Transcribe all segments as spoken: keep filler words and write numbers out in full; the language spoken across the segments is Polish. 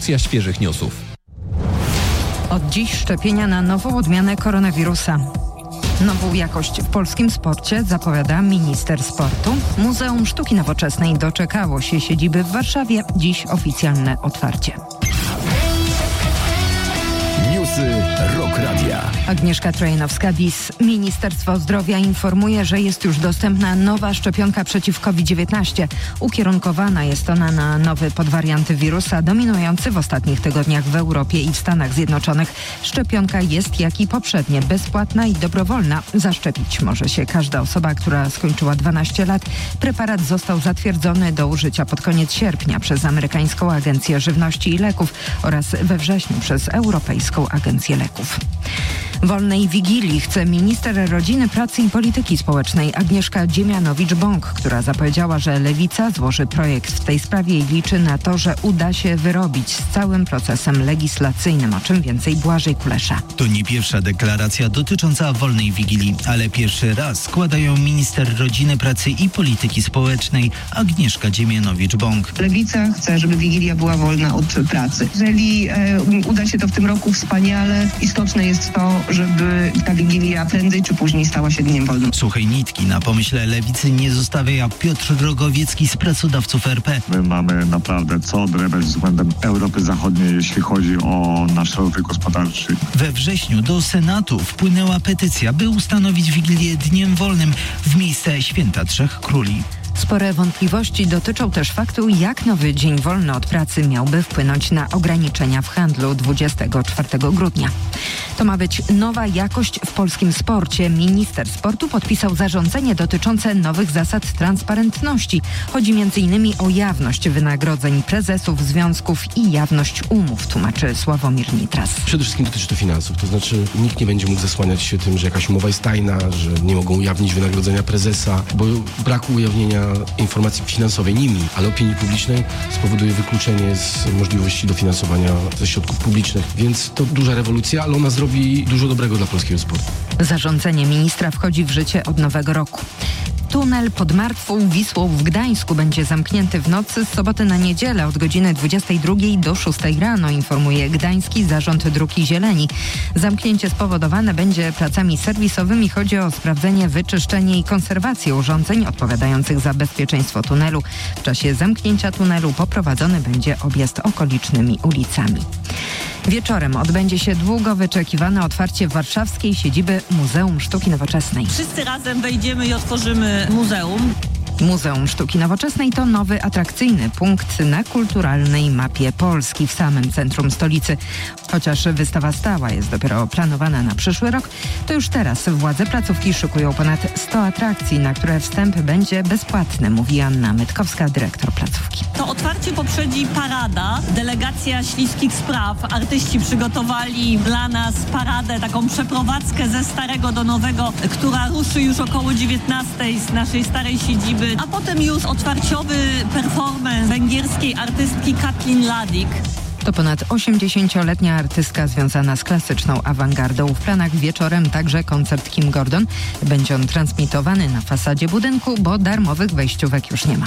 porcja świeżych newsów. Od dziś szczepienia na nową odmianę koronawirusa. Nową jakość w polskim sporcie zapowiada minister sportu. Muzeum Sztuki Nowoczesnej doczekało się siedziby w Warszawie. Dziś oficjalne otwarcie. Newsy Rock Radia. Agnieszka Trojanowska-Dis. Ministerstwo Zdrowia informuje, że jest już dostępna nowa szczepionka przeciw kowid dziewiętnaście. Ukierunkowana jest ona na nowy podwariant wirusa dominujący w ostatnich tygodniach w Europie i w Stanach Zjednoczonych. Szczepionka jest, jak i poprzednie, bezpłatna i dobrowolna. Zaszczepić może się każda osoba, która skończyła dwanaście lat. Preparat został zatwierdzony do użycia pod koniec sierpnia przez amerykańską Agencję Żywności i Leków oraz we wrześniu przez Europejską Agencję Leków. Wolnej Wigilii chce minister rodziny, pracy i polityki społecznej Agnieszka Dziemianowicz-Bąk, która zapowiedziała, że Lewica złoży projekt w tej sprawie i liczy na to, że uda się wyrobić z całym procesem legislacyjnym. O czym więcej Błażej Kulesza. To nie pierwsza deklaracja dotycząca Wolnej Wigilii, ale pierwszy raz składają minister rodziny, pracy i polityki społecznej Agnieszka Dziemianowicz-Bąk. Lewica chce, żeby Wigilia była wolna od pracy. Jeżeli e, uda się to w tym roku, wspaniale. Istotne jest to, żeby ta Wigilia prędzej czy później stała się dniem wolnym. Suchej nitki na pomyśle Lewicy nie zostawia Piotr Rogowiecki z Pracodawców R P. My mamy naprawdę co odrywać względem Europy Zachodniej, jeśli chodzi o nasz rozwój gospodarczy. We wrześniu do Senatu wpłynęła petycja, by ustanowić Wigilię dniem wolnym w miejsce Święta Trzech Króli. Spore wątpliwości dotyczą też faktu, jak nowy dzień wolny od pracy miałby wpłynąć na ograniczenia w handlu dwudziestego czwartego grudnia. To ma być nowa jakość w polskim sporcie. Minister sportu podpisał zarządzenie dotyczące nowych zasad transparentności. Chodzi między innymi o jawność wynagrodzeń prezesów związków i jawność umów, tłumaczy Sławomir Nitras. Przede wszystkim dotyczy to finansów, to znaczy nikt nie będzie mógł zasłaniać się tym, że jakaś umowa jest tajna, że nie mogą ujawnić wynagrodzenia prezesa, bo braku ujawnienia informacji finansowej nimi, ale opinii publicznej spowoduje wykluczenie z możliwości dofinansowania ze środków publicznych. Więc to duża rewolucja, ale ona zrobi dużo dobrego dla polskiego sportu. Zarządzenie ministra wchodzi w życie od nowego roku. Tunel pod Martwą Wisłą w Gdańsku będzie zamknięty w nocy z soboty na niedzielę od godziny dwudziestej drugiej do szóstej rano, informuje Gdański Zarząd Dróg i Zieleni. Zamknięcie spowodowane będzie pracami serwisowymi. Chodzi o sprawdzenie, wyczyszczenie i konserwację urządzeń odpowiadających za bezpieczeństwo tunelu. W czasie zamknięcia tunelu poprowadzony będzie objazd okolicznymi ulicami. Wieczorem odbędzie się długo wyczekiwane otwarcie warszawskiej siedziby Muzeum Sztuki Nowoczesnej. Wszyscy razem wejdziemy i otworzymy muzeum. Muzeum Sztuki Nowoczesnej to nowy, atrakcyjny punkt na kulturalnej mapie Polski w samym centrum stolicy. Chociaż wystawa stała jest dopiero planowana na przyszły rok, to już teraz władze placówki szykują ponad sto atrakcji, na które wstęp będzie bezpłatny, mówi Anna Mytkowska, dyrektor placówki. To otwarcie poprzedzi parada. Delegacja Śliskich Spraw. Artyści przygotowali dla nas paradę, taką przeprowadzkę ze starego do nowego, która ruszy już około dziewiętnastej z naszej starej siedziby. A potem już otwarciowy performance węgierskiej artystki Katlin Ladik. To ponad osiemdziesięcioletnia artystka związana z klasyczną awangardą. W planach wieczorem także koncert Kim Gordon. Będzie on transmitowany na fasadzie budynku, bo darmowych wejściówek już nie ma.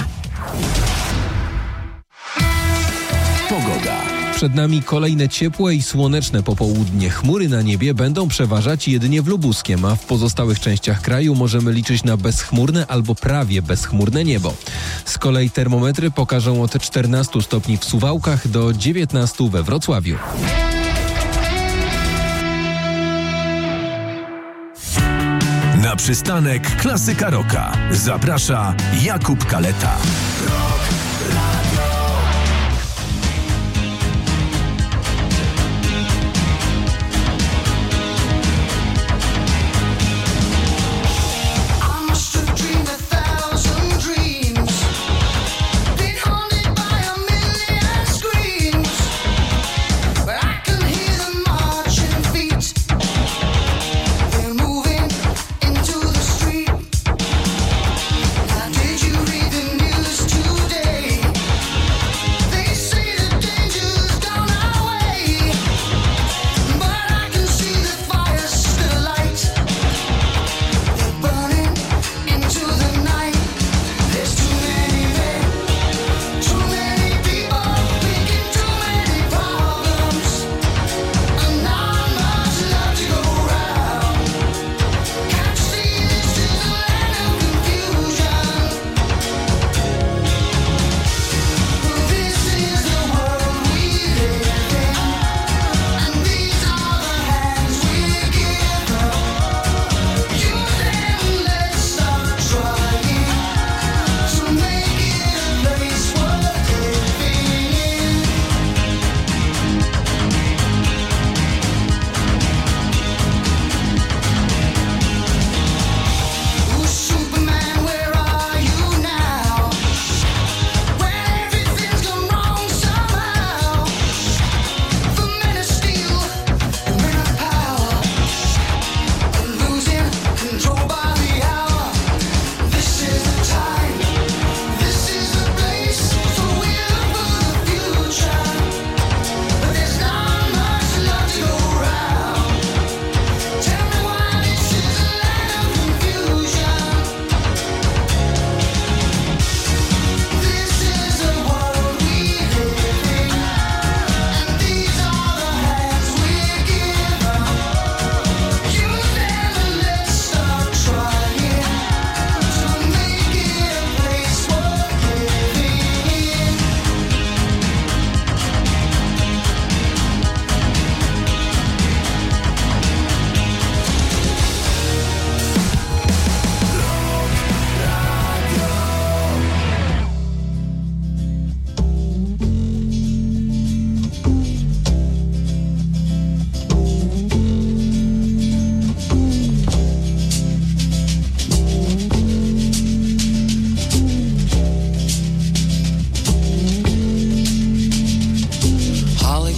Pogoda. Przed nami kolejne ciepłe i słoneczne popołudnie. Chmury na niebie będą przeważać jedynie w Lubuskiem, a w pozostałych częściach kraju możemy liczyć na bezchmurne albo prawie bezchmurne niebo. Z kolei termometry pokażą od czternastu stopni w Suwałkach do dziewiętnastu we Wrocławiu. Na przystanek Klasyka Rocka zaprasza Jakub Kaleta. Did you read the news today?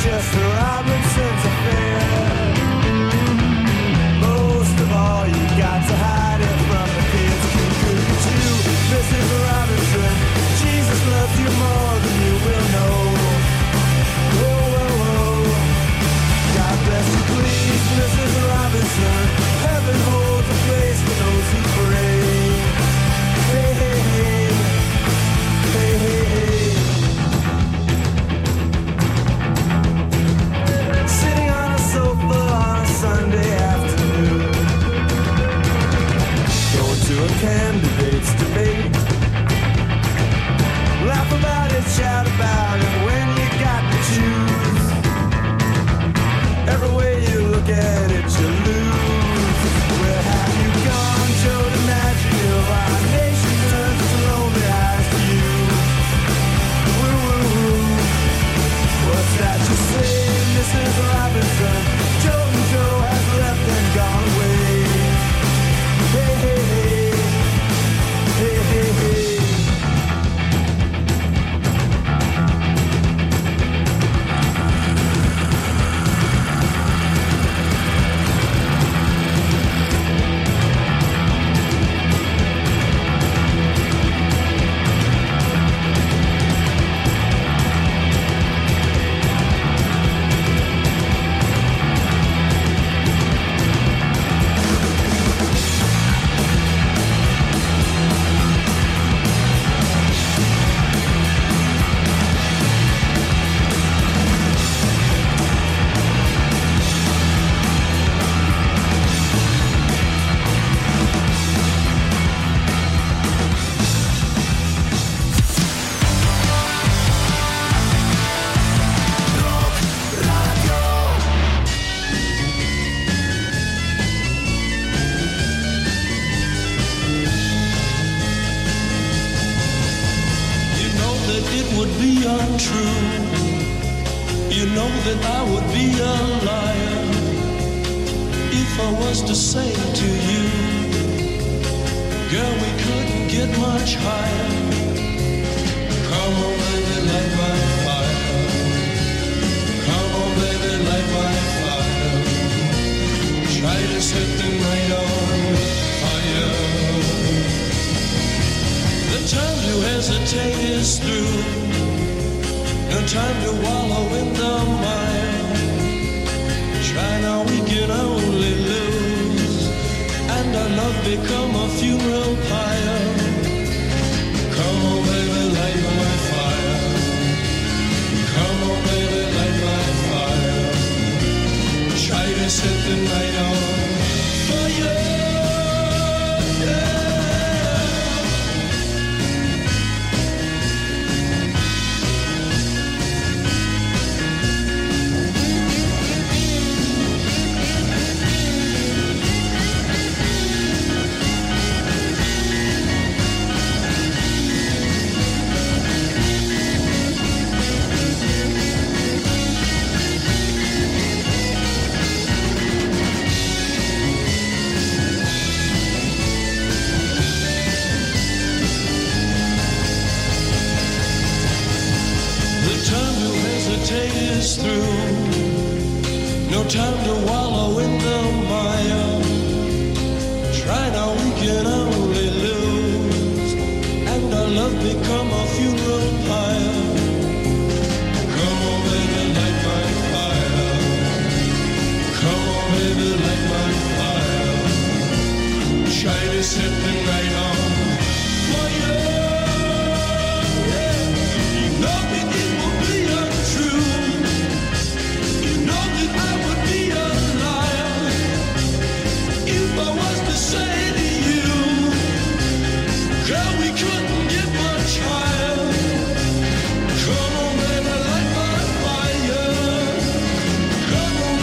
just the Robinsons affair. Most of all, you got to hide it from the kids. Could be too, Missus Robinson. Jesus loves you more than you will know. Whoa, whoa, whoa. God bless you, please, Missus Robinson. Heaven holds a place for those who pray. Hey, hey, hey. Hey, hey, hey. Sitting on a sofa on a Sunday afternoon, going to a candidate's debate. Laugh about it, shout about it when you got to choose. Every way you look at it, you lose. Where have you gone, Joe DiMaggio? Our nation turns its lonely eyes to you. Woo, woo, woo. What's that you say, Missus Robinson? Joe and Joe has left and gone away. Hey, hey, hey. Hey, hey, hey.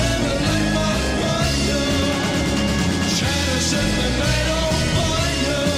Set the night on fire.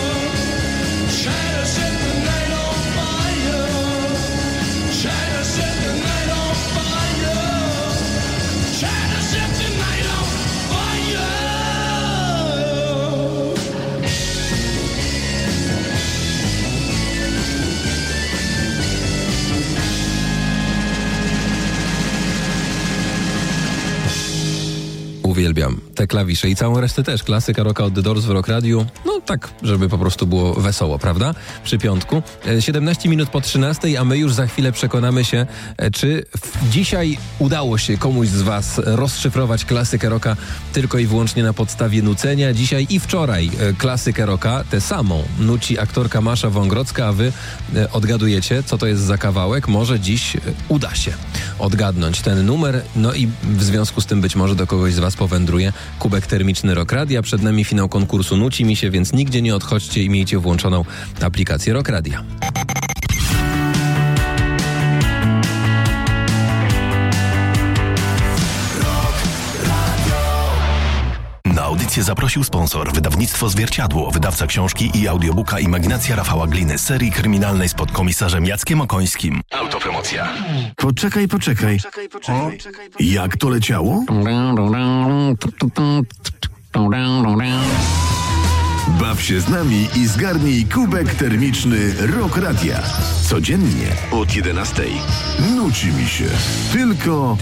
te klawisze i całą resztę też. Klasyka rocka od The Doors w Rock Radiu. No tak, żeby po prostu było wesoło, prawda? Przy piątku. siedemnaście minut po trzynastej, a my już za chwilę przekonamy się, czy dzisiaj udało się komuś z was rozszyfrować klasykę rocka tylko i wyłącznie na podstawie nucenia. Dzisiaj i wczoraj klasykę rocka, tę samą, nuci aktorka Masza Wągrodzka, a wy odgadujecie, co to jest za kawałek. Może dziś uda się odgadnąć ten numer, no i w związku z tym być może do kogoś z was powędruje kubek termiczny Rock Radia. Przed nami finał konkursu Nuci mi się, więc nigdzie nie odchodźcie i miejcie włączoną aplikację Rock Radia. Na audycję zaprosił sponsor, wydawnictwo Zwierciadło, wydawca książki i audiobooka Imaginacja Rafała Gliny, serii kryminalnej z podkomisarzem Jackiem Okońskim. Autopromocja. Poczekaj, poczekaj. O, jak to leciało? Baw się z nami i zgarnij kubek termiczny Rock Radia. Codziennie od jedenastej. Nuci mi się. Tylko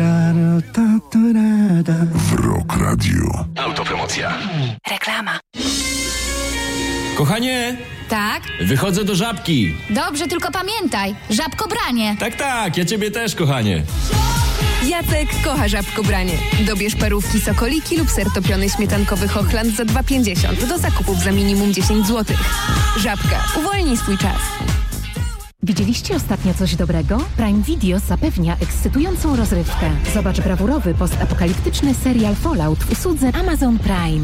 w Rock Radio. Autopromocja. Reklama. Kochanie! Tak? Wychodzę do Żabki. Dobrze, tylko pamiętaj, żabkobranie. Tak, tak, ja ciebie też, kochanie. Jacek kocha żabkobranie. Dobierz parówki sokoliki lub ser topiony śmietankowy Hochland za dwa pięćdziesiąt do zakupów za minimum dziesięć złotych. Żabka, uwolnij swój czas. Widzieliście ostatnio coś dobrego? Prime Video zapewnia ekscytującą rozrywkę. Zobacz brawurowy postapokaliptyczny serial Fallout w usłudze Amazon Prime.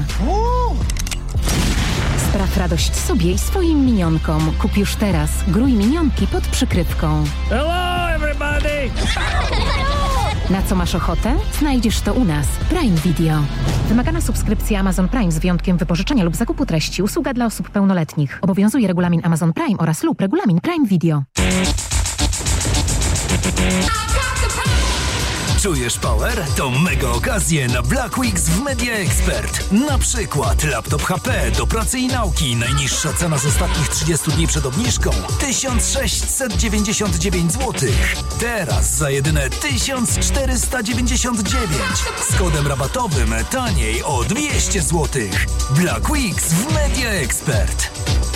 Spraw radość sobie i swoim minionkom. Kup już teraz. Grój minionki pod przykrywką. Hello, everybody! Na co masz ochotę? Znajdziesz to u nas. Prime Video. Wymagana subskrypcja Amazon Prime z wyjątkiem wypożyczenia lub zakupu treści. Usługa dla osób pełnoletnich. Obowiązuje regulamin Amazon Prime oraz lub regulamin Prime Video. Czujesz power? To mega okazje na Black Weeks w Media Expert. Na przykład laptop H P do pracy i nauki. Najniższa cena z ostatnich trzydziestu dni przed obniżką tysiąc sześćset dziewięćdziesiąt dziewięć złotych. Teraz za jedyne tysiąc czterysta dziewięćdziesiąt dziewięć. Z kodem rabatowym taniej o dwieście złotych. Black Weeks w Media Expert.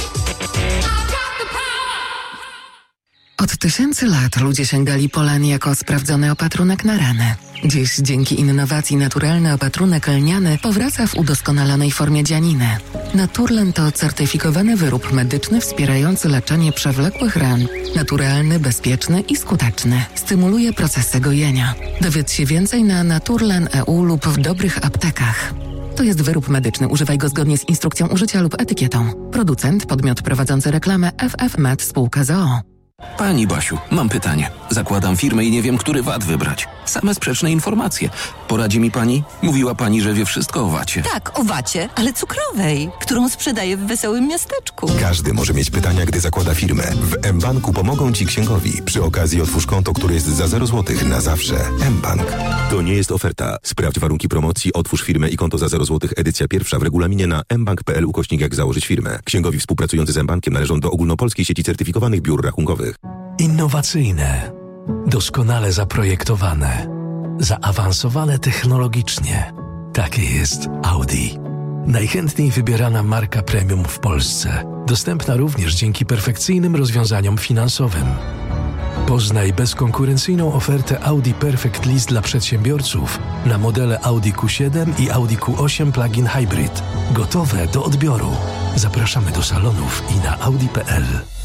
Od tysięcy lat ludzie sięgali polen jako sprawdzony opatrunek na rany. Dziś dzięki innowacji naturalny opatrunek lniany powraca w udoskonalonej formie dzianiny. Naturlen to certyfikowany wyrób medyczny wspierający leczenie przewlekłych ran. Naturalny, bezpieczny i skuteczny. Stymuluje procesy gojenia. Dowiedz się więcej na naturlen kropka e u lub w dobrych aptekach. To jest wyrób medyczny. Używaj go zgodnie z instrukcją użycia lub etykietą. Producent, podmiot prowadzący reklamę F F Med spółka z o o. Pani Basiu, mam pytanie. Zakładam firmę i nie wiem, który V A T wybrać. Same sprzeczne informacje. Poradzi mi pani? Mówiła pani, że wie wszystko o vacie. Tak, o vacie, ale cukrowej, którą sprzedaję w wesołym miasteczku. Każdy może mieć pytania, gdy zakłada firmę. W mBanku pomogą ci księgowi. Przy okazji otwórz konto, które jest za zero złotych na zawsze. mBank. To nie jest oferta. Sprawdź warunki promocji, otwórz firmę i konto za zero złotych. Edycja pierwsza w regulaminie na mbank kropka p l ukośnik jak założyć firmę. Księgowi współpracujący z mBankiem należą do ogólnopolskiej sieci certyfikowanych biur rachunkowych. Innowacyjne, doskonale zaprojektowane, zaawansowane technologicznie. Takie jest Audi. Najchętniej wybierana marka premium w Polsce. Dostępna również dzięki perfekcyjnym rozwiązaniom finansowym. Poznaj bezkonkurencyjną ofertę Audi Perfect Lease dla przedsiębiorców na modele Audi Q siedem i Audi Q osiem Plug-in Hybrid. Gotowe do odbioru. Zapraszamy do salonów i na audi kropka p l.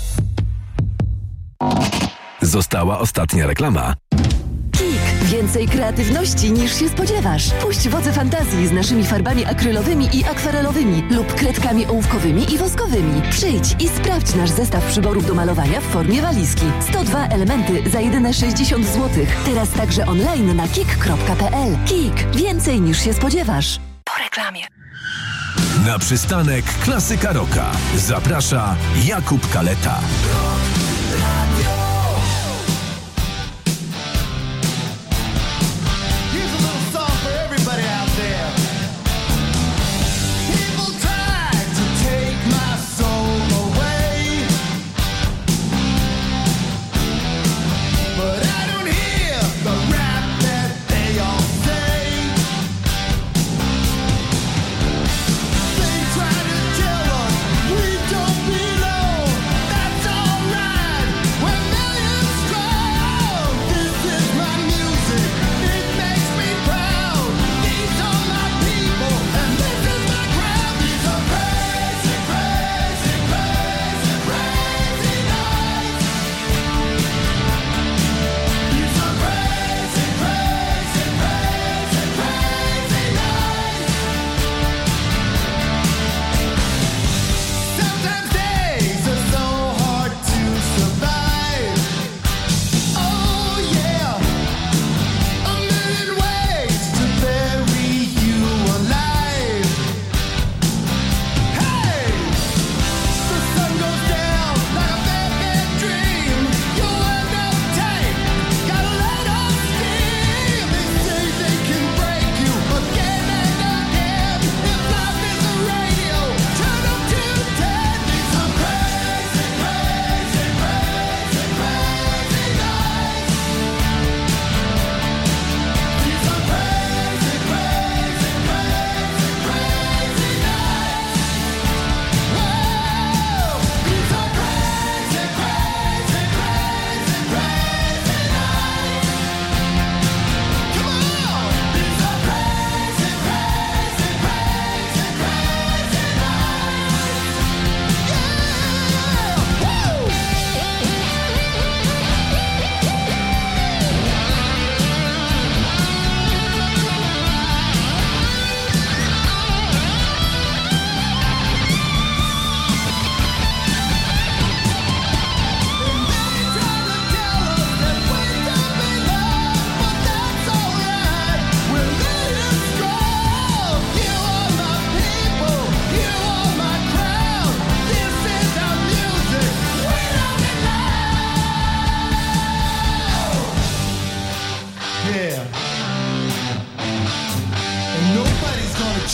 Została ostatnia reklama. Kik. Więcej kreatywności niż się spodziewasz. Puść wodze fantazji z naszymi farbami akrylowymi i akwarelowymi lub kredkami ołówkowymi i woskowymi. Przyjdź i sprawdź nasz zestaw przyborów do malowania w formie walizki. sto dwa elementy za jedyne sześćdziesiąt złotych. Teraz także online na kik kropka p l. Kik. Więcej niż się spodziewasz. Po reklamie. Na przystanek Klasyka Rocka zaprasza Jakub Kaleta.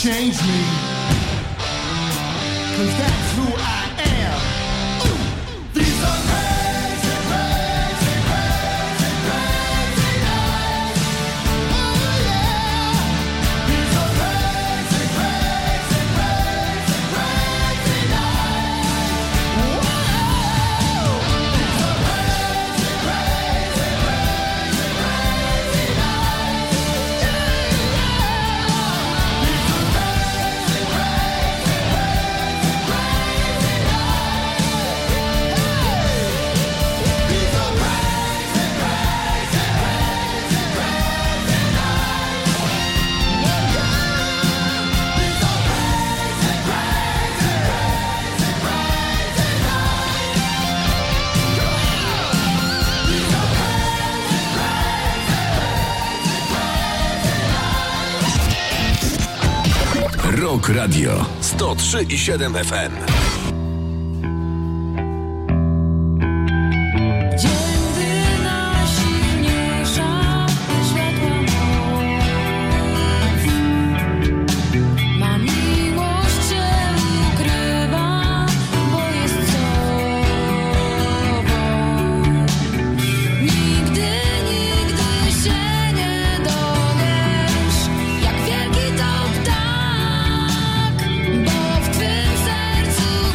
change me, 'cause that's who I am. Ooh. These are crazy, crazy, crazy, crazy nights. Oh yeah. These are crazy, crazy, crazy, crazy nights. Whoa. These are crazy, crazy, crazy, crazy nights. Yeah, yeah. These are crazy, crazy, crazy, crazy nights. These are crazy, crazy, crazy, crazy nights. Yeah, yeah. These are crazy, crazy, crazy, crazy nights. These are crazy, crazy, crazy, crazy nights. Rock Radio sto trzy i siedem F M. Najsilniejsza światła moc ma miłość cię ukrywa, bo jest sobą. Nigdy, nigdy się nie dowiesz, jak wielki to ptak, bo w twym sercu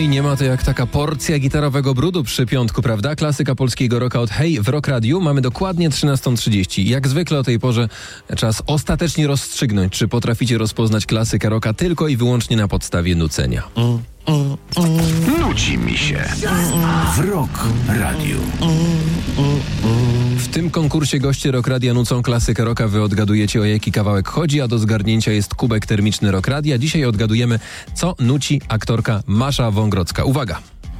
i nie ma to jak taka porcja gitarowego brudu przy piątku, prawda? Klasyka polskiego rocka od Hej w Rock Radiu. Mamy dokładnie trzynastą trzydzieści. Jak zwykle o tej porze czas ostatecznie rozstrzygnąć, czy potraficie rozpoznać klasykę rocka tylko i wyłącznie na podstawie nucenia. Mm, mm, mm. Nuci mi się w Rock Radiu. W tym konkursie goście Rock Radia nucą klasykę rocka. Wy odgadujecie, o jaki kawałek chodzi, a do zgarnięcia jest kubek termiczny Rock Radia. Dzisiaj odgadujemy, co nuci aktorka Masza Wągrodzka. Uwaga!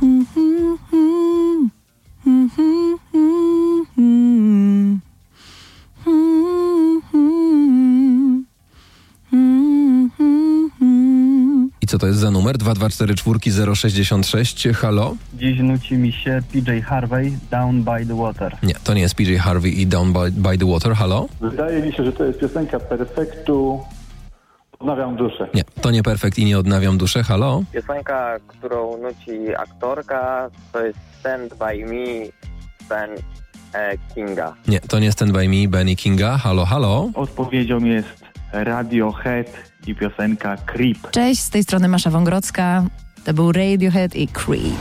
I co to jest za numer? dwa dwa cztery cztery zero sześć sześć. Halo? Dziś nuci mi się P J Harvey, Down by the Water. Nie, to nie jest P J Harvey i Down by, by the Water. Halo? Wydaje mi się, że to jest piosenka Perfektu. Odnawiam duszę. Nie, to nie Perfekt i nie Odnawiam duszę. Halo? Piosenka, którą nuci aktorka, to jest Stand By Me, Ben e, Kinga. Nie, to nie Stand By Me, Benny Kinga. Halo, halo? Odpowiedzią jest Radiohead i piosenka Creep. Cześć, z tej strony Masza Wągrodzka. To był Radiohead i Creep.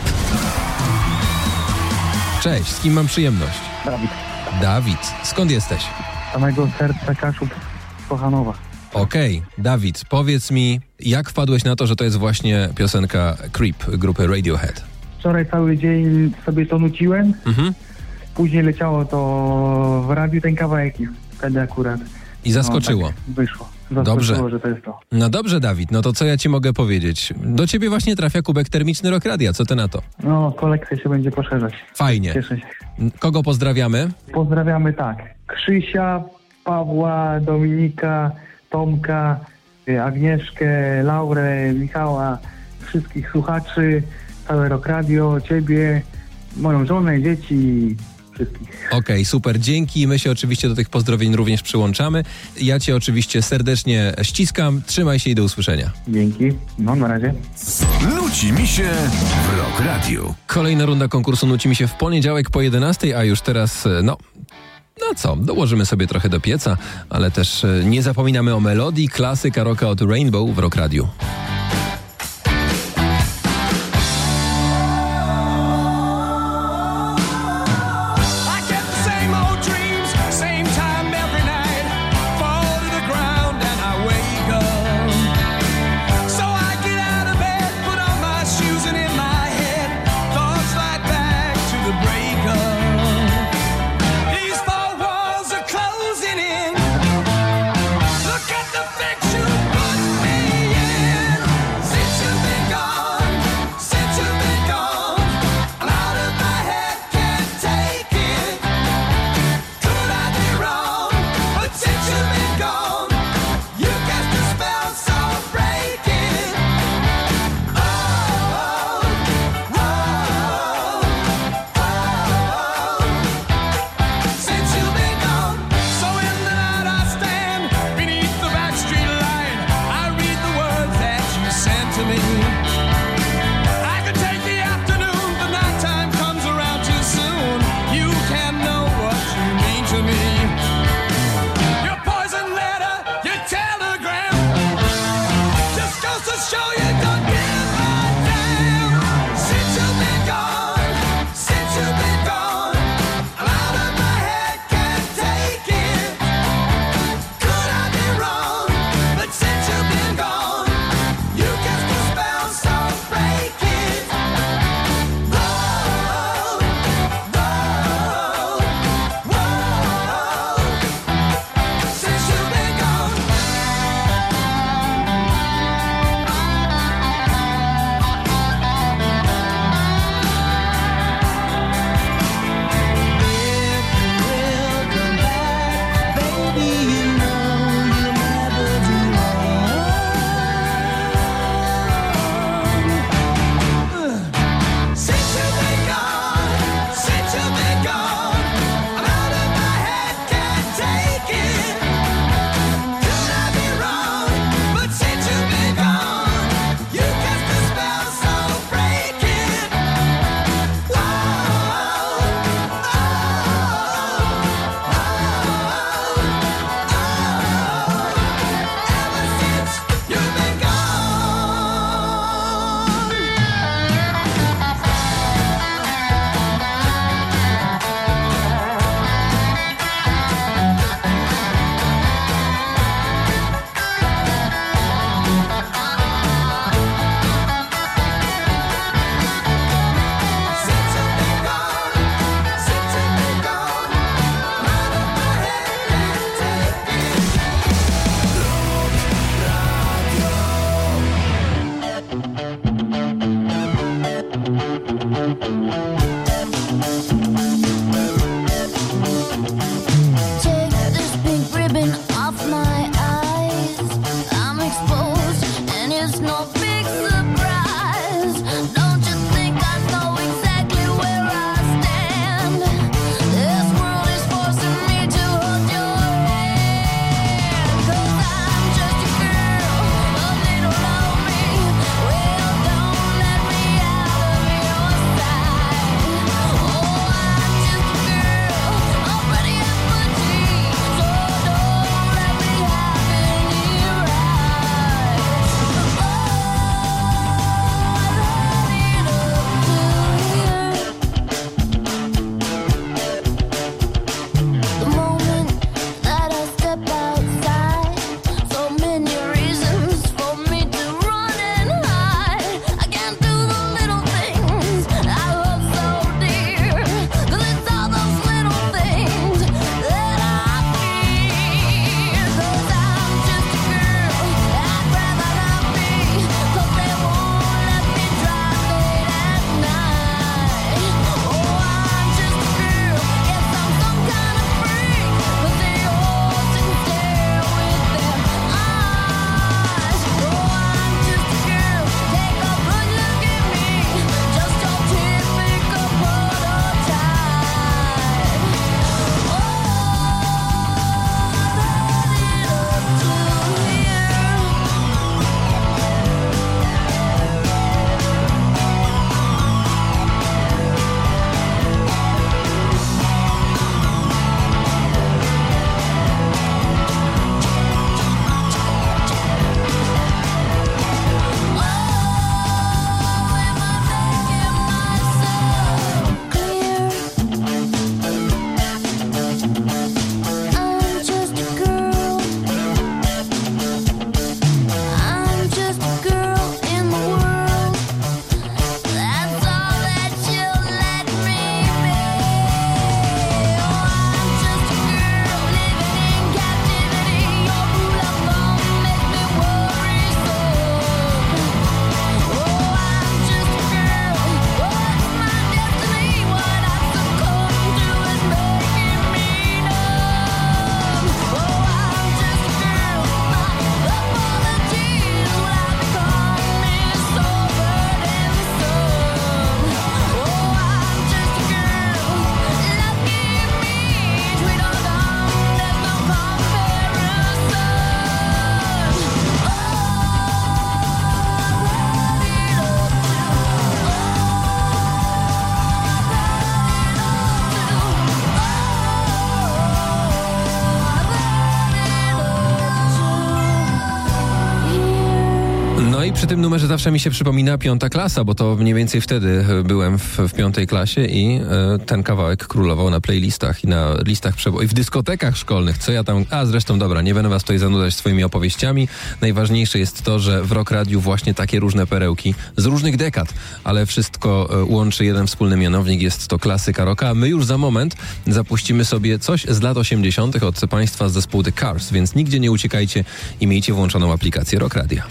Cześć, z kim mam przyjemność? Dawid. Dawid, skąd jesteś? Z samego serca Kaszub, z Kochanowa. Okej, okay. Dawid, powiedz mi, jak wpadłeś na to, że to jest właśnie piosenka Creep grupy Radiohead? Wczoraj cały dzień sobie to nuciłem, Mhm. później leciało to w radiu ten kawałek i wtedy akurat I zaskoczyło. No, tak wyszło. Zaskoczyło, Dobrze. że to jest to. No dobrze, Dawid, no to co ja ci mogę powiedzieć? Do ciebie właśnie trafia kubek termiczny Rock Radia, co ty na to? No, kolekcja się będzie poszerzać. Fajnie. Cieszę się. Kogo pozdrawiamy? Pozdrawiamy tak. Krzysia, Pawła, Dominika, Tomka, Agnieszkę, Laurę, Michała, wszystkich słuchaczy, całe Rock Radio, ciebie, moją żonę, dzieci, wszystkich. Okej, okay, super, dzięki. My się oczywiście do tych pozdrowień również przyłączamy. Ja cię oczywiście serdecznie ściskam. Trzymaj się i do usłyszenia. Dzięki. No, na razie. Nuci mi się w Rock Radio. Kolejna runda konkursu nuci mi się w poniedziałek po jedenastej, a już teraz, no... No co, dołożymy sobie trochę do pieca, ale też nie zapominamy o melodii, klasyka rocka od Rainbow w Rock Radiu. Look at the fiction put me in. i przy tym numerze zawsze mi się przypomina piąta klasa, bo to mniej więcej wtedy byłem w, w piątej klasie i e, ten kawałek królował na playlistach i na listach przebo- i w dyskotekach szkolnych. Co ja tam... A zresztą dobra, nie będę was tutaj zanudzać swoimi opowieściami. Najważniejsze jest to, że w Rock Radiu właśnie takie różne perełki z różnych dekad, ale wszystko e, łączy jeden wspólny mianownik, jest to klasyka rocka. A my już za moment zapuścimy sobie coś z lat osiemdziesiątych od państwa z zespołu The Cars, więc nigdzie nie uciekajcie i miejcie włączoną aplikację Rock Radia.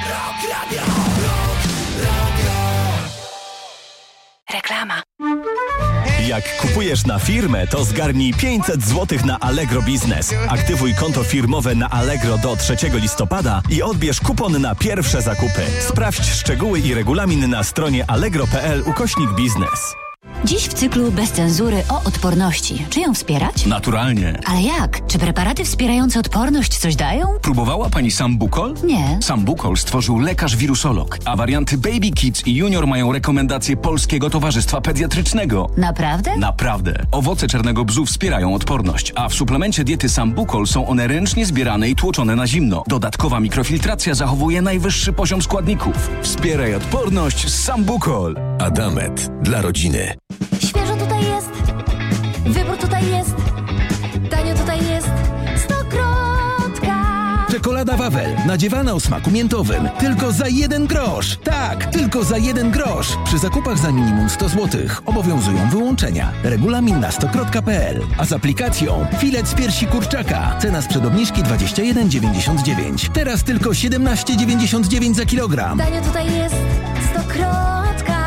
Reklama. Jak kupujesz na firmę, to zgarnij pięćset złotych na Allegro Biznes. Aktywuj konto firmowe na Allegro do trzeciego listopada i odbierz kupon na pierwsze zakupy. Sprawdź szczegóły i regulamin na stronie allegro.pl ukośnik biznes. Dziś w cyklu Bez cenzury o odporności. Czy ją wspierać? Naturalnie. Ale jak? Czy preparaty wspierające odporność coś dają? Próbowała pani Sambucol? Nie. Sambucol stworzył lekarz wirusolog, a warianty Baby Kids i Junior mają rekomendacje Polskiego Towarzystwa Pediatrycznego. Naprawdę? Naprawdę. Owoce czarnego bzu wspierają odporność, a w suplemencie diety Sambucol są one ręcznie zbierane i tłoczone na zimno. Dodatkowa mikrofiltracja zachowuje najwyższy poziom składników. Wspieraj odporność z Sambucol. Adamet dla rodziny. Świeżo tutaj jest, wybór tutaj jest, tanio tutaj jest, Stokrotka. Czekolada Wawel, nadziewana o smaku miętowym. Tylko za jeden grosz. Tak, tylko za jeden grosz. Przy zakupach za minimum sto złotych obowiązują wyłączenia. Regulamin na stokrotka kropka p l. A z aplikacją filet z piersi kurczaka. Cena sprzed obniżki dwadzieścia jeden dziewięćdziesiąt dziewięć. Teraz tylko siedemnaście dziewięćdziesiąt dziewięć za kilogram. Tanio tutaj jest, Stokrotka.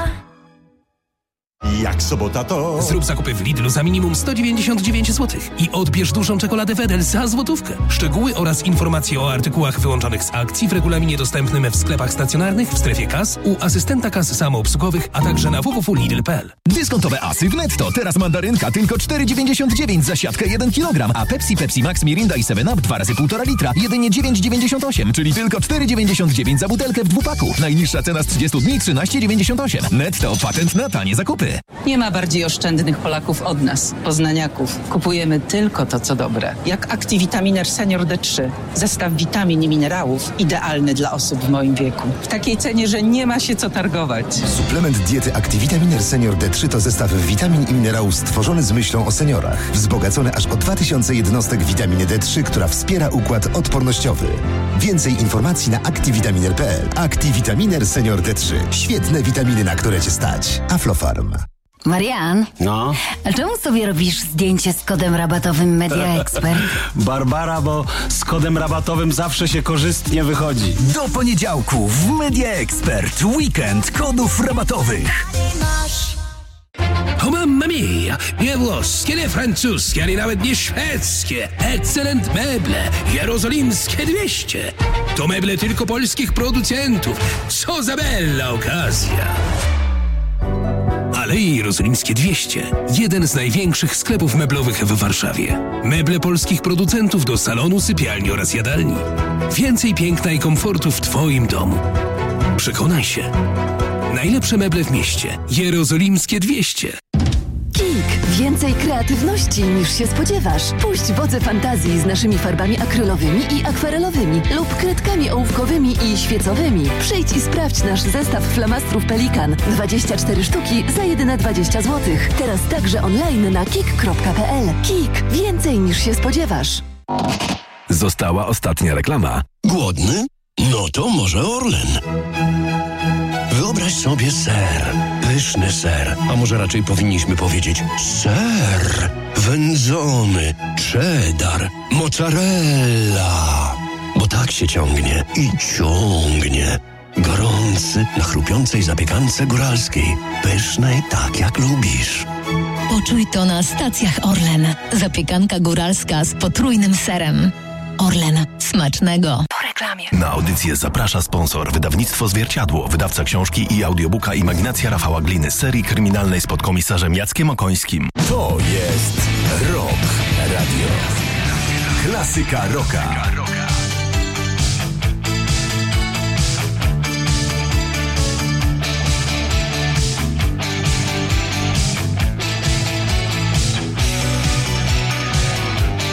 Jak sobota to... Zrób zakupy w Lidlu za minimum sto dziewięćdziesiąt dziewięć złotych i odbierz dużą czekoladę Wedel za złotówkę. Szczegóły oraz informacje o artykułach wyłączonych z akcji w regulaminie dostępnym w sklepach stacjonarnych, w strefie kas, u asystenta kas samoobsługowych, a także na w w w kropka lidl kropka p l. Dyskontowe asy w Netto. Teraz mandarynka tylko cztery dziewięćdziesiąt dziewięć za siatkę jeden kilogram, a Pepsi, Pepsi Max, Mirinda i seven up dwa razy półtora litra jedynie dziewięć dziewięćdziesiąt osiem, czyli tylko cztery dziewięćdziesiąt dziewięć za butelkę w dwupaku. Najniższa cena z trzydziestu dni trzynaście dziewięćdziesiąt osiem. Netto, patent na tanie zakupy. Nie ma bardziej oszczędnych Polaków od nas, poznaniaków. Kupujemy tylko to, co dobre. Jak Activitaminer Senior D trzy. Zestaw witamin i minerałów idealny dla osób w moim wieku. W takiej cenie, że nie ma się co targować. Suplement diety Activitaminer Senior D trzy to zestaw witamin i minerałów stworzony z myślą o seniorach. Wzbogacony aż o dwa tysiące jednostek witaminy D trzy, która wspiera układ odpornościowy. Więcej informacji na activitaminer kropka p l. Activitaminer Senior D trzy. Świetne witaminy, na które cię stać. Aflofarm. Marian, no? A czemu sobie robisz zdjęcie z kodem rabatowym Media Expert? Barbara, bo z kodem rabatowym zawsze się korzystnie wychodzi. Do poniedziałku w Media Expert. Weekend kodów rabatowych. O mamma mia! Nie włoskie, nie francuskie, ani nawet nie szwedzkie. Excellent meble. Jerozolimskie dwieście. To meble tylko polskich producentów. Co za bella okazja. Aleje Jerozolimskie dwieście. Jeden z największych sklepów meblowych w Warszawie. Meble polskich producentów do salonu, sypialni oraz jadalni. Więcej piękna i komfortu w Twoim domu. Przekonaj się. Najlepsze meble w mieście. Jerozolimskie dwieście. Kik. Więcej kreatywności niż się spodziewasz. Puść wodze fantazji z naszymi farbami akrylowymi i akwarelowymi lub kredkami ołówkowymi i świecowymi. Przyjdź i sprawdź nasz zestaw flamastrów Pelikan. dwadzieścia cztery sztuki za jedyne dwadzieścia złotych. Teraz także online na kik kropka p l. Kik. Więcej niż się spodziewasz. Została ostatnia reklama. Głodny? No to może Orlen. Wyobraź sobie ser, pyszny ser, a może raczej powinniśmy powiedzieć ser, wędzony, cheddar, mozzarella. Bo tak się ciągnie i ciągnie. Gorący, na chrupiącej zapiekance góralskiej, pysznej tak jak lubisz. Poczuj to na stacjach Orlen. Zapiekanka góralska z potrójnym serem. Orlen. Smacznego. Po reklamie. Na audycję zaprasza sponsor wydawnictwo Zwierciadło, wydawca książki i audiobooka Imaginacja Rafała Gliny, serii kryminalnej z podkomisarzem Jackiem Okońskim. To jest Rock Radio. Klasyka rocka.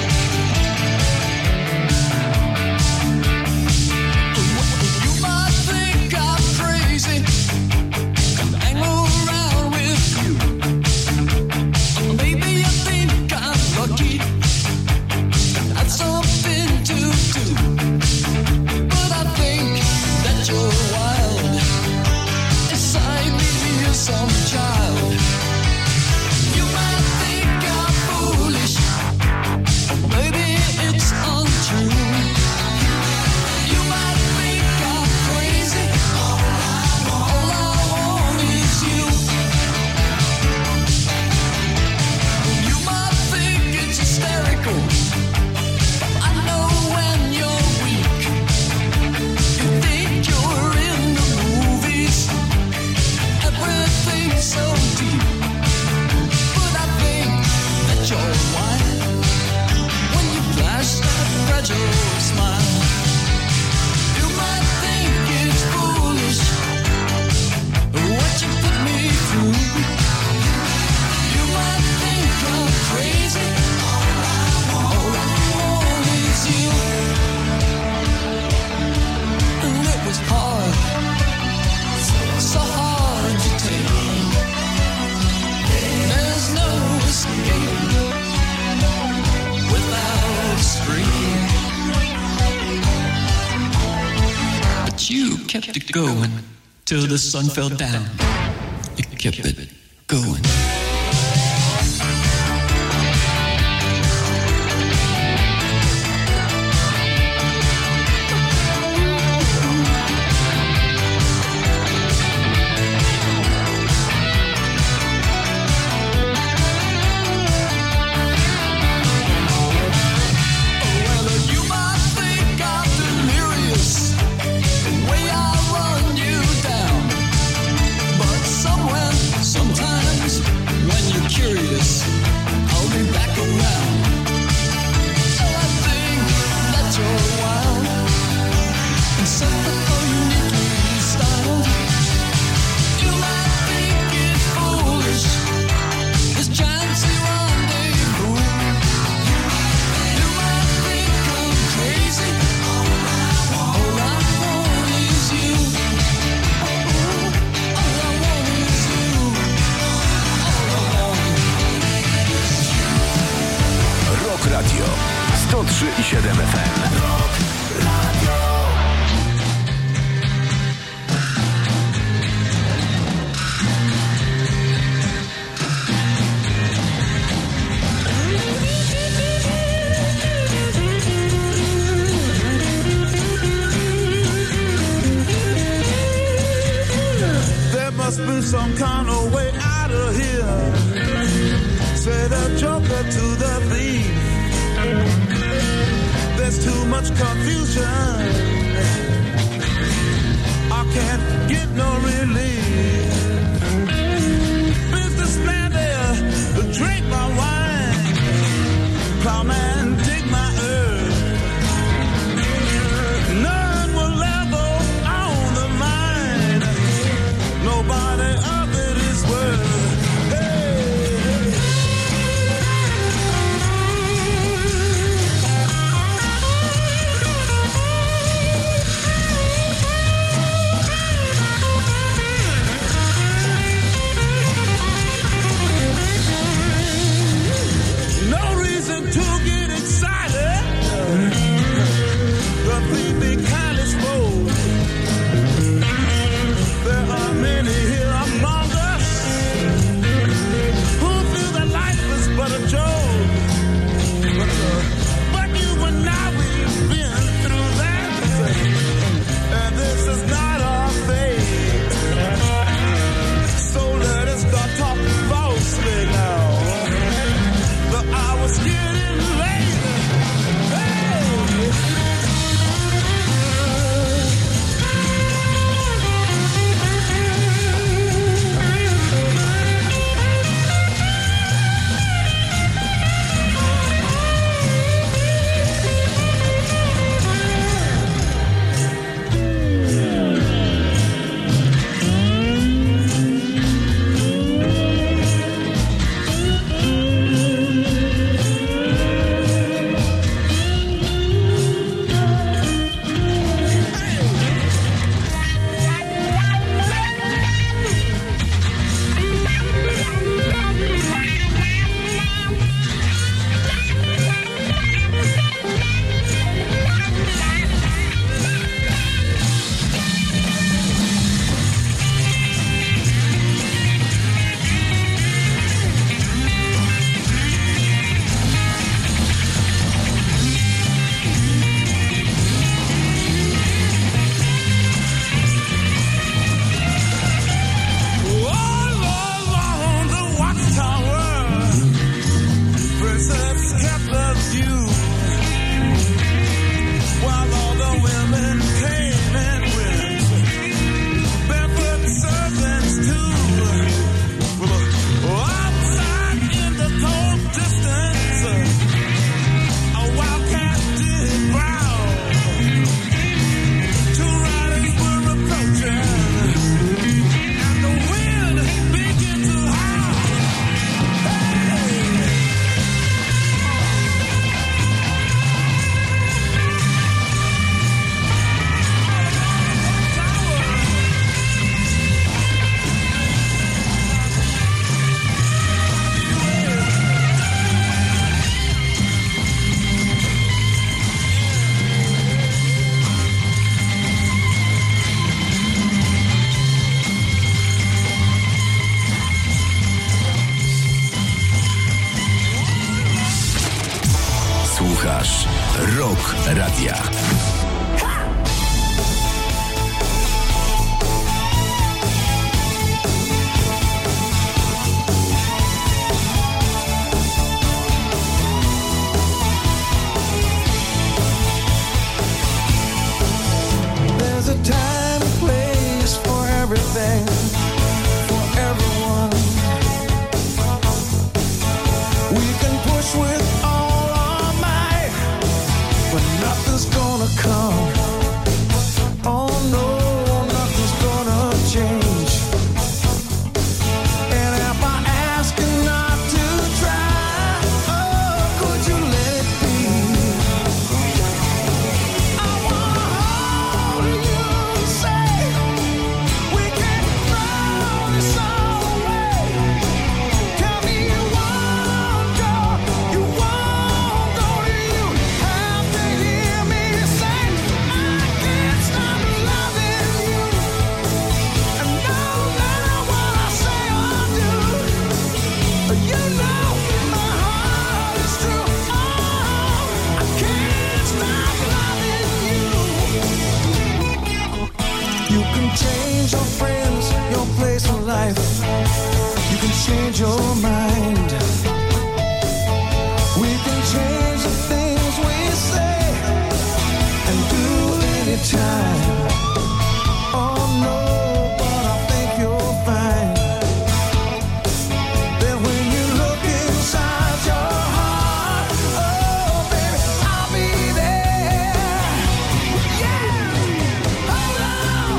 You must kept it going till the sun fell down. It kept it going. sto trzy i siedem F M. There must be some kind of way out of here. Say the joker to the thief. There's too much confusion. I can't get no relief. Businessman there, drink my wine. Plowman, dig my earth. None will ever own the mine. Nobody of it is worth. Rok Radia. There's a time and place for everything, for everyone. We can push with all our might, but nothing's gonna come. Oh no, nothing's gonna change. And if I ask you not to try, oh, could you let it be? I wanna hold you and say we can throw this all away. Tell me you won't go, you won't go. Do you have to hear me say I can't stop loving you? And no matter what I say or do, you know my heart is true. Oh, I can't stop loving you. You can change your friends, your place in life. You can change your mind. We can change the things we say and do anytime. Oh no, but I think you'll find that when you look inside your heart, oh baby, I'll be there. Yeah, hold on.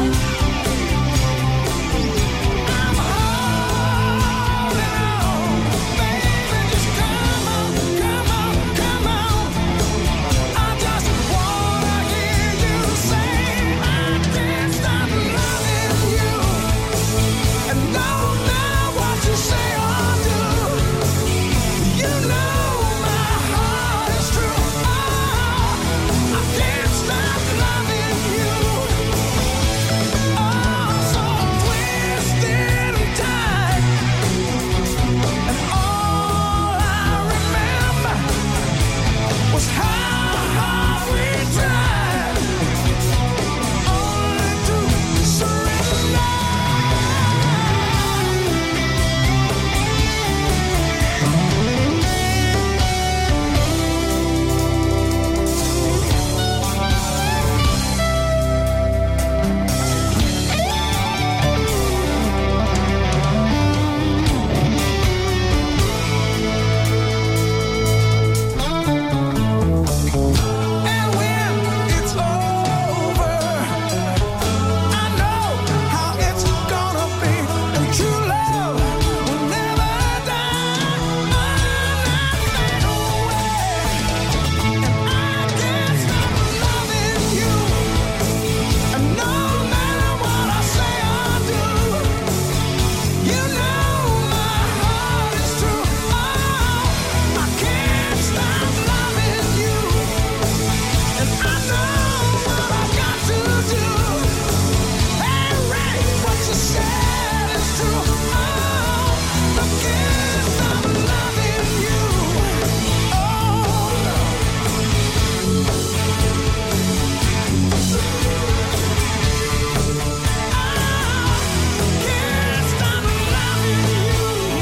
I'm holding on, baby, just come on, come on, come on. I just wanna hear you say I can't stop loving you. And no matter what you say or do, you know my heart is true. Oh, I can't stop loving you. Oh, so twisted and tight, and all I remember was how hard we tried, only to surrender. And when it's over, I know how it's gonna be. And true love will never die. I'm not fade away. And I can't stop loving you. And no matter what I say or do, you know my heart is true. Oh, I can't stop loving you. And I know what I've got to do. Hey, Ray, what you said is true. Oh, I can't stop loving you. Oh, no. I can't stop loving you.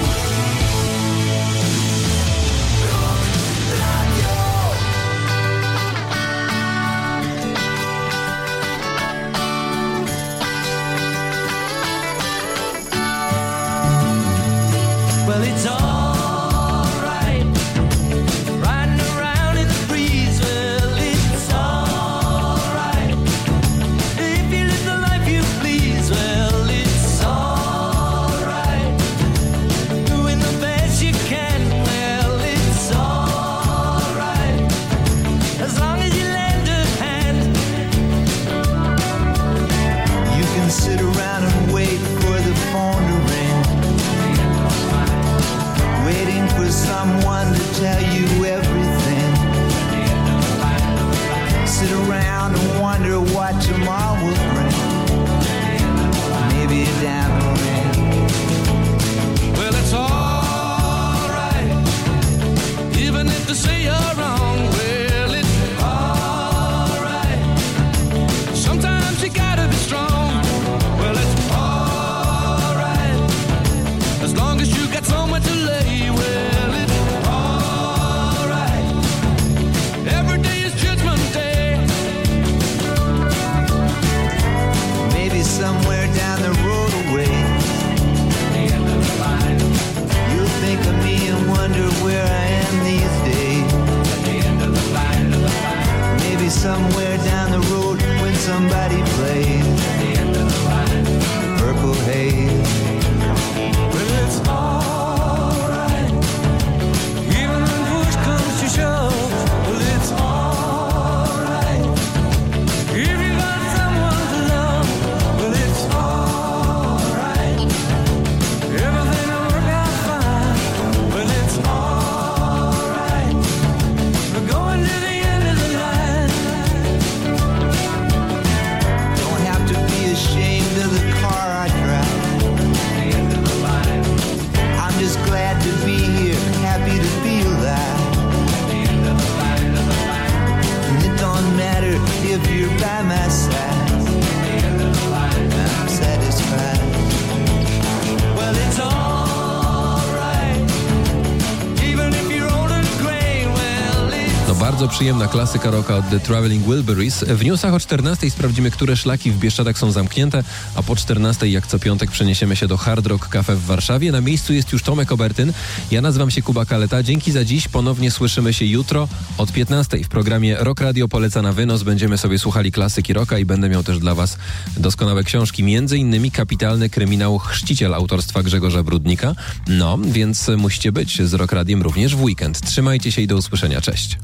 Well, it's all right, riding around in the breeze. Well, it's all right, if you live the life you please. Well, it's all right, doing the best you can. Well, it's all right, as long as you lend a hand. You can sit around and wait for the phone to ring, waiting for someone to tell you everything. Sit around and wonder what tomorrow will bring. Maybe a diamond ring. Well, it's all right, even if they say you're wrong. Well, it's all mess at the end of the line. I'm satisfied. Well, it's alright, even if you're old and gray. Well, it's To bardzo przyjemna klasyka rocka od The Traveling Wilburys. W newsach o czternastej sprawdzimy, które szlaki w Bieszczadach są zamknięte, a po czternastej jak co piątek przeniesiemy się do Hard Rock Cafe w Warszawie. Na miejscu jest już Tomek Obertyn. Ja nazywam się Kuba Kaleta. Dzięki za dziś. Ponownie słyszymy się jutro od piętnastej w programie Rock Radio Poleca na wynos. Będziemy sobie słuchali klasyki rocka i będę miał też dla was doskonałe książki. Między innymi kapitalny kryminał Chrzciciel autorstwa Grzegorza Brudnika. No, więc musicie być z Rock Radiem również w weekend. Trzymajcie się i do usłyszenia. Cześć.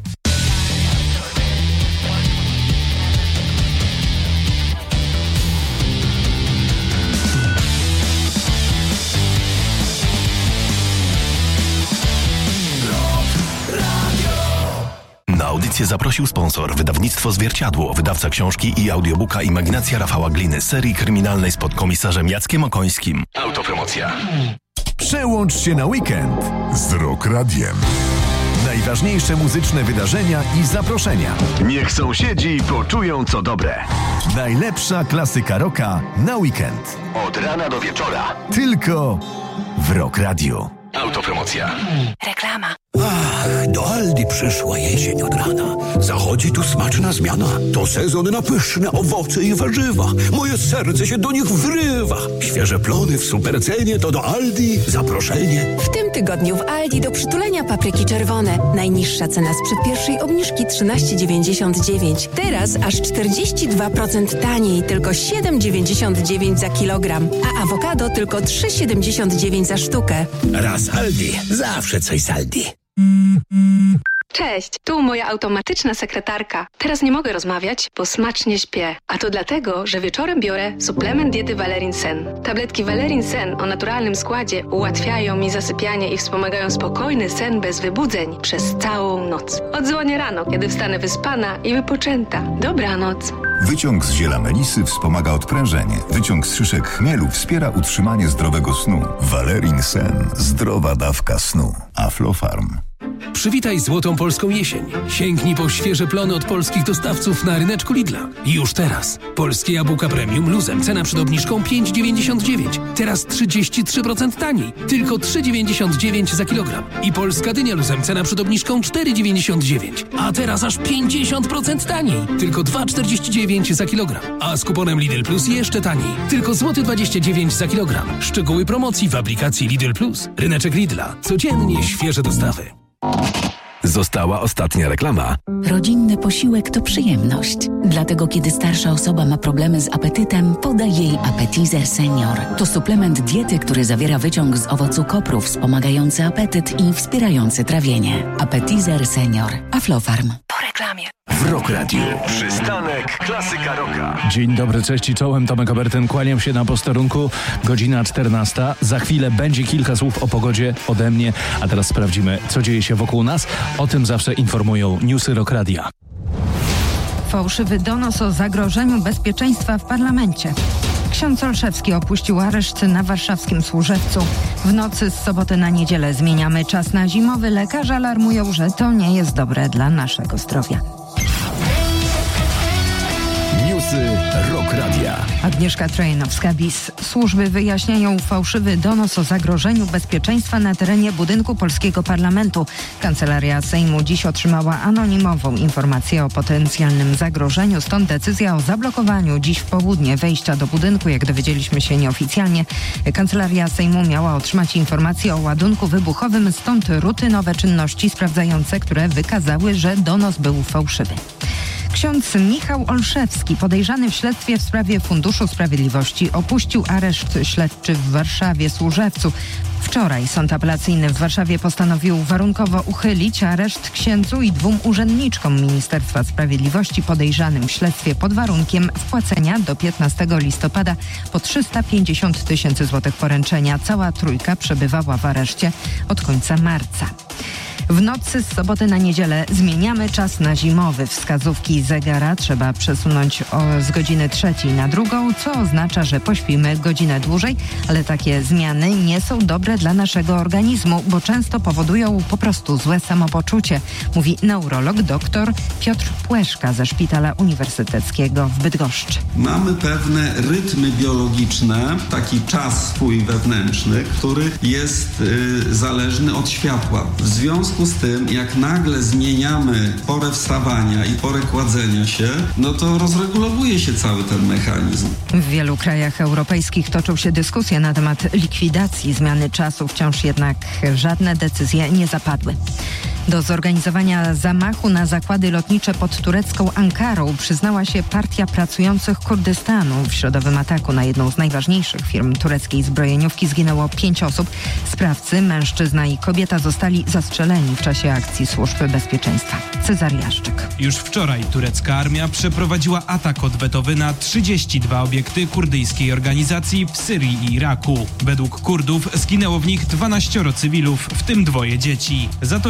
Na audycję zaprosił sponsor, wydawnictwo Zwierciadło, wydawca książki i audiobooka Imaginacja Rafała Gliny, serii kryminalnej z podkomisarzem Jackiem Okońskim. Autopromocja. Przełącz się na weekend z Rock Radiem. Najważniejsze muzyczne wydarzenia i zaproszenia. Niech sąsiedzi poczują co dobre. Najlepsza klasyka rocka na weekend. Od rana do wieczora. Tylko w Rock Radio. Autopromocja. Reklama. Ach, do Aldi przyszła jesień od rana. Zachodzi tu smaczna zmiana. To sezon na pyszne owoce i warzywa. Moje serce się do nich wrywa. Świeże plony w supercenie to do Aldi zaproszenie. W tym tygodniu w Aldi do przytulenia papryki czerwone. Najniższa cena sprzed pierwszej obniżki trzynaście dziewięćdziesiąt dziewięć. Teraz aż czterdzieści dwa procent taniej, tylko siedem dziewięćdziesiąt dziewięć za kilogram. A awokado tylko trzy siedemdziesiąt dziewięć za sztukę. Raz Aldi, zawsze coś z Aldi. Cześć, tu moja automatyczna sekretarka. Teraz nie mogę rozmawiać, bo smacznie śpię. A to dlatego, że wieczorem biorę suplement diety Valerin Sen. Tabletki Valerin Sen o naturalnym składzie ułatwiają mi zasypianie i wspomagają spokojny sen bez wybudzeń przez całą noc. Odzwonię rano, kiedy wstanę wyspana i wypoczęta. Dobranoc. Wyciąg z ziela melisy wspomaga odprężenie. Wyciąg z szyszek chmielu wspiera utrzymanie zdrowego snu. Valerin Sen. Zdrowa dawka snu. Aflofarm. Przywitaj złotą polską jesień. Sięgnij po świeże plony od polskich dostawców na ryneczku Lidla. Już teraz. Polskie jabłka premium luzem. Cena przed obniżką pięć dziewięćdziesiąt dziewięć. Teraz trzydzieści trzy procent taniej. Tylko trzy dziewięćdziesiąt dziewięć za kilogram. I polska dynia luzem. Cena przed obniżką cztery dziewięćdziesiąt dziewięć. A teraz aż pięćdziesiąt procent taniej. Tylko dwa czterdzieści dziewięć za kilogram. A z kuponem Lidl Plus jeszcze taniej. Tylko złoty dwadzieścia dziewięć za kilogram. Szczegóły promocji w aplikacji Lidl Plus. Ryneczek Lidla. Codziennie świeże dostawy. Została ostatnia reklama. Rodzinny posiłek to przyjemność. Dlatego kiedy starsza osoba ma problemy z apetytem, podaj jej Appetizer Senior. To suplement diety, który zawiera wyciąg z owocu kopru wspomagający apetyt i wspierający trawienie. Appetizer Senior. Aflofarm. Po reklamie. W Rock Radio. Przystanek klasyka rocka. Dzień dobry, cześć i czołem. Tomek Obertyn, kłaniam się na posterunku. Godzina czternasta. Za chwilę będzie kilka słów o pogodzie ode mnie, a teraz sprawdzimy, co dzieje się wokół nas. O tym zawsze informują newsy Rock Radia. Fałszywy donos o zagrożeniu bezpieczeństwa w parlamencie. Ksiądz Olszewski opuścił areszt na warszawskim Służewcu. W nocy z soboty na niedzielę zmieniamy czas na zimowy. Lekarze alarmują, że to nie jest dobre dla naszego zdrowia. Newsy Rock Radia. Agnieszka Trojanowska-Bis. Służby wyjaśniają fałszywy donos o zagrożeniu bezpieczeństwa na terenie budynku polskiego parlamentu. Kancelaria Sejmu dziś otrzymała anonimową informację o potencjalnym zagrożeniu, stąd decyzja o zablokowaniu dziś w południe wejścia do budynku. Jak dowiedzieliśmy się nieoficjalnie, Kancelaria Sejmu miała otrzymać informację o ładunku wybuchowym, stąd rutynowe czynności sprawdzające, które wykazały, że donos był fałszywy. Ksiądz Michał Olszewski, podejrzany w śledztwie w sprawie Funduszu Sprawiedliwości, opuścił areszt śledczy w Warszawie Służewcu. Wczoraj Sąd Apelacyjny w Warszawie postanowił warunkowo uchylić areszt księdzu i dwóm urzędniczkom Ministerstwa Sprawiedliwości podejrzanym w śledztwie pod warunkiem wpłacenia do piętnastego listopada po trzysta pięćdziesiąt tysięcy złotych poręczenia. Cała trójka przebywała w areszcie od końca marca. W nocy z soboty na niedzielę zmieniamy czas na zimowy. Wskazówki zegara trzeba przesunąć o, z godziny trzeciej na drugą, co oznacza, że pośpimy godzinę dłużej, ale takie zmiany nie są dobre dla naszego organizmu, bo często powodują po prostu złe samopoczucie, mówi neurolog dr Piotr Płeszka ze Szpitala Uniwersyteckiego w Bydgoszczy. Mamy pewne rytmy biologiczne, taki czas swój wewnętrzny, który jest y, zależny od światła. W związku z tym, jak nagle zmieniamy porę wstawania i porę kładzenia się, no to rozregulowuje się cały ten mechanizm. W wielu krajach europejskich toczą się dyskusje na temat likwidacji zmiany czasu, wciąż jednak żadne decyzje nie zapadły. Do zorganizowania zamachu na zakłady lotnicze pod turecką Ankarą przyznała się Partia Pracujących Kurdystanu. W środowym ataku na jedną z najważniejszych firm tureckiej zbrojeniówki zginęło pięć osób. Sprawcy, mężczyzna i kobieta, zostali zastrzeleni w czasie akcji służby bezpieczeństwa. Cezary Jaszczyk. Już wczoraj turecka armia przeprowadziła atak odwetowy na trzydzieści dwa obiekty kurdyjskiej organizacji w Syrii i Iraku. Według Kurdów zginęło w nich dwanaścioro cywilów, w tym dwoje dzieci. Za to